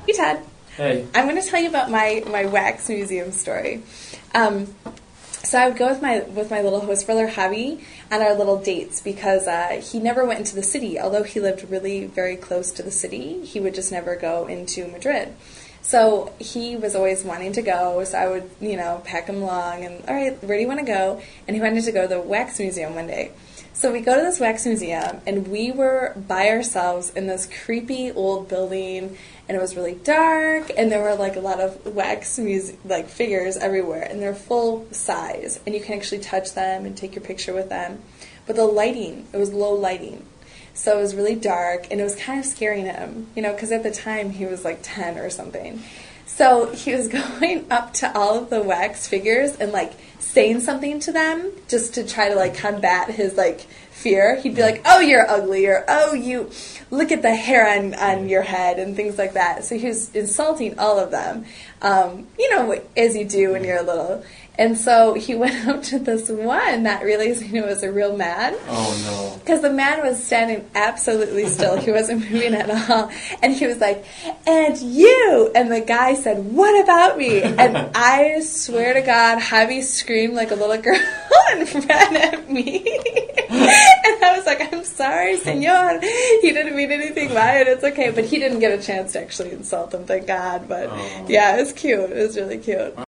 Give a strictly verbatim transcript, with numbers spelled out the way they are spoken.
Hey, Todd. Hey. I'm going to tell you about my, my wax museum story. Um, so I would go with my with my little host brother, Javi, on our little dates because uh, he never went into the city. Although he lived really very close to the city, he would just never go into Madrid. So he was always wanting to go, so I would, you know, pack him along and, all right, where do you want to go? And he wanted to go to the wax museum one day. So we go to this wax museum, and we were by ourselves in this creepy old building, and it was really dark, and there were, like, a lot of wax muse- like figures everywhere, and they're full size, and you can actually touch them and take your picture with them. But the lighting, it was low lighting. So it was really dark, and it was kind of scaring him, you know, because at the time he was like ten or something. So he was going up to all of the wax figures and, like, saying something to them just to try to, like, combat his, like, fear. He'd be like, oh, you're ugly, or oh, you, look at the hair on, on your head, and things like that. So he was insulting all of them, um, you know, as you do when you're little. And so he went up to this one, not realizing it was a real man. Oh, no. Because the man was standing absolutely still. He wasn't moving at all. And he was like, and you! And the guy said, what about me? And I swear to God, Javi screamed like a little girl and ran at me. And I was like, I'm sorry, senor. He didn't mean anything by it. It's okay. But he didn't get a chance to actually insult him, thank God. But, oh. yeah, it was cute. It was really cute.